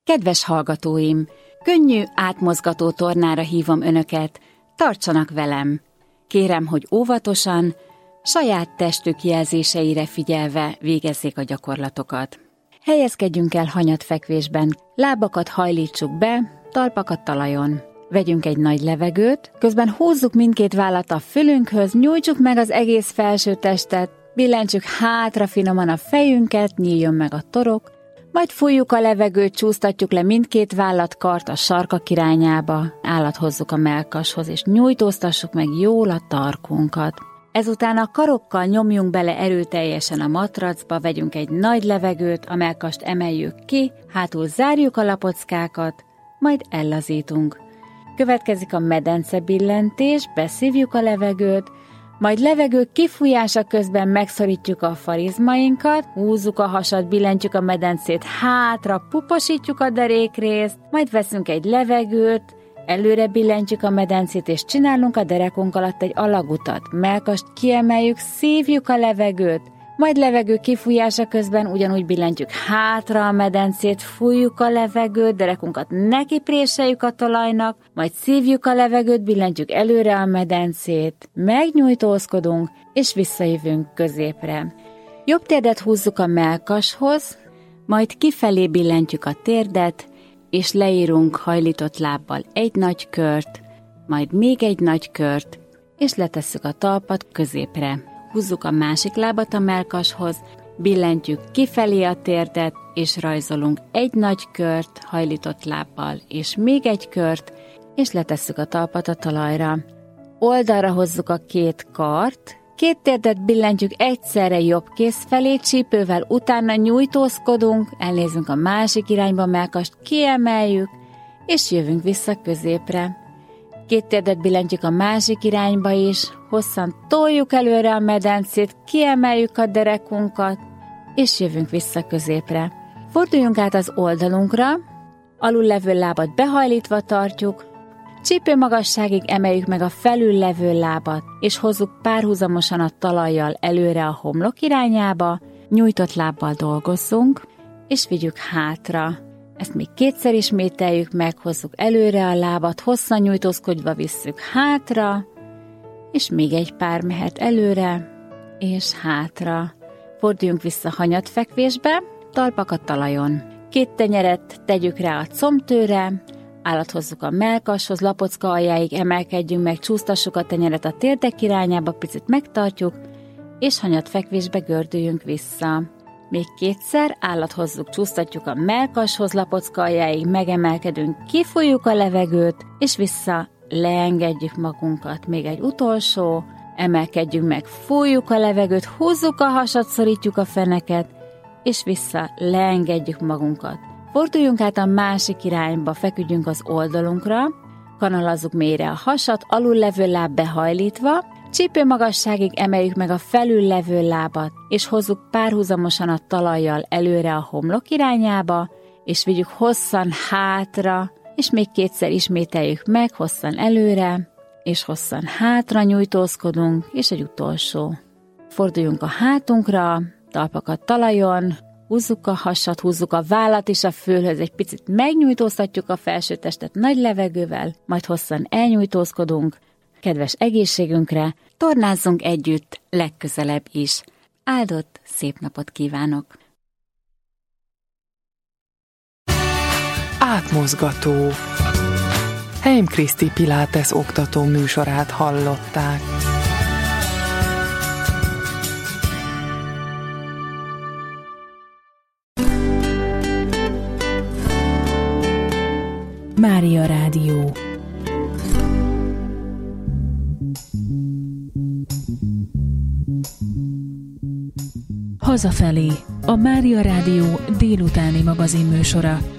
Kedves hallgatóim, könnyű, átmozgató tornára hívom önöket, tartsanak velem. Kérem, hogy óvatosan, saját testük jelzéseire figyelve végezzék a gyakorlatokat. Helyezkedjünk el hanyatfekvésben, lábakat hajlítsuk be, talpakat talajon. Vegyünk egy nagy levegőt, közben húzzuk mindkét vállat a fülünkhöz, nyújtsuk meg az egész felső testet, billentsük hátra finoman a fejünket, nyíljon meg a torok, majd fújjuk a levegőt, csúsztatjuk le mindkét vállat, kart a sarkak irányába, állat hozzuk a mellkashoz, és nyújtóztassuk meg jól a tarkunkat. Ezután a karokkal nyomjunk bele erőteljesen a matracba, vegyünk egy nagy levegőt, a mellkast emeljük ki, hátul zárjuk a lapockákat, majd ellazítunk. Következik a medencebillentés, beszívjuk a levegőt, majd levegő kifújása közben megszorítjuk a farizmainkat, húzzuk a hasat, billentjük a medencét hátra, puposítjuk a derékrészt, majd veszünk egy levegőt, előre billentjük a medencét, és csinálunk a derekunk alatt egy alagutat. Mellkast kiemeljük, szívjuk a levegőt, majd levegő kifújása közben ugyanúgy billentjük hátra a medencét, fújjuk a levegőt, derekunkat nekipréseljük a talajnak, majd szívjuk a levegőt, billentjük előre a medencét, megnyújtózkodunk, és visszajövünk középre. Jobb térdet húzzuk a mellkashoz, majd kifelé billentjük a térdet, és leírunk hajlított lábbal egy nagy kört, majd még egy nagy kört, és letesszük a talpat középre. Húzzuk a másik lábat a mellkashoz, billentjük kifelé a térdet, és rajzolunk egy nagy kört hajlított lábbal, és még egy kört, és letesszük a talpat a talajra. Oldalra hozzuk a két kart, két térdet billentjük egyszerre jobb kéz felé, csípővel utána nyújtózkodunk, elnézünk a másik irányba, mellkast kiemeljük, és jövünk vissza középre. Két térdet billentjük a másik irányba is, hosszan toljuk előre a medencét, kiemeljük a derekunkat, és jövünk vissza középre. Forduljunk át az oldalunkra, alul levő lábat behajlítva tartjuk, csípő magasságig emeljük meg a felül levő lábat, és hozzuk párhuzamosan a talajjal előre a homlok irányába, nyújtott lábbal dolgozzunk, és vigyük hátra. Ezt még kétszer ismételjük meg, hozzuk előre a lábat, hosszan nyújtózkodva visszük hátra, és még egy pár mehet előre, és hátra. Forduljunk vissza hanyatfekvésbe, talpakat talajon. Két tenyeret tegyük rá a combtőre, állat hozzuk a mellkashoz, lapocka aljáig emelkedjünk meg, csúsztassuk a tenyeret a térdek irányába, picit megtartjuk, és hanyatfekvésbe gördüljünk vissza. Még kétszer állat hozzuk, csúsztatjuk a mellkashoz, lapocka aljáig, megemelkedünk, kifújjuk a levegőt, és vissza leengedjük magunkat. Még egy utolsó, emelkedjünk meg, fújjuk a levegőt, húzzuk a hasat, szorítjuk a feneket, és vissza leengedjük magunkat. Forduljunk át a másik irányba, feküdjünk az oldalunkra, kanalazzuk mélyre a hasat, alul levő láb behajlítva, csípő magasságig emeljük meg a felül levő lábat, és hozzuk párhuzamosan a talajjal előre a homlok irányába, és vigyük hosszan hátra, és még kétszer ismételjük meg, hosszan előre, és hosszan hátra nyújtózkodunk, és egy utolsó. Forduljunk a hátunkra, talpakat talajon, húzzuk a hasat, húzzuk a vállat is a fülhöz, egy picit megnyújtóztatjuk a felső testet nagy levegővel, majd hosszan elnyújtózkodunk. Kedves egészségünkre, tornázzunk együtt legközelebb is. Áldott, szép napot kívánok! Átmozgató. Heim Kriszti Pilates oktató műsorát hallották. Mária Rádió. Hazafelé, a Mária Rádió délutáni magazinműsora.